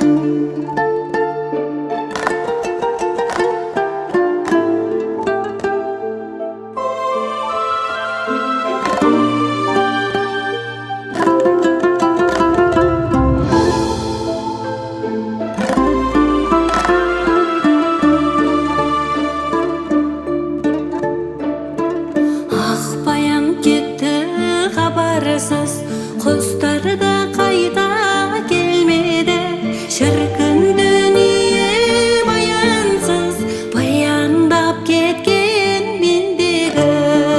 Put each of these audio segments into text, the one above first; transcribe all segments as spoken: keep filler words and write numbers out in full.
Құстар да қайта келмеді, шіркін дүние баянсыз, баяндап кеткен мендегі.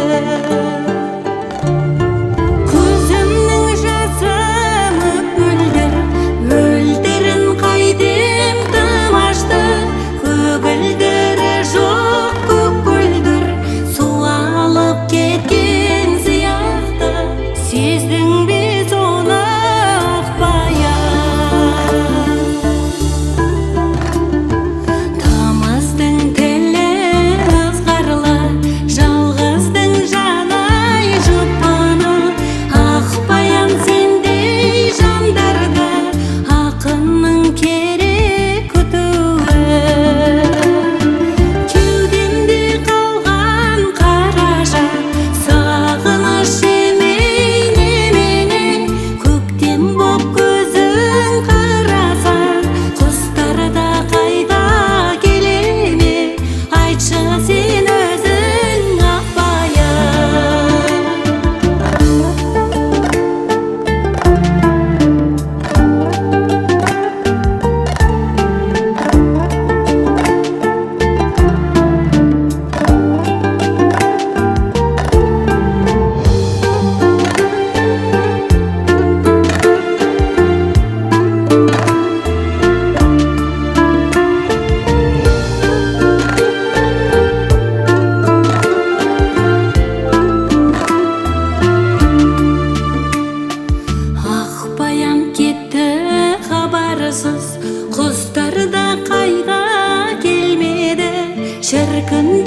Көзімнің жасы мөлдір, мөлдірін қайтем тым ашты, көгілдірі жоқ көк көлдір, суалып кеткен сияқты. Сездің бе соны ақбаян? Тамыздың тілі ызғарлы, жалғыздың жаны жұпыны. Ақбаян сендей жандарды ақынның керек күтуі. Кеудемде қалған қараша сағыныш құстар да қайта келмеді, шіркін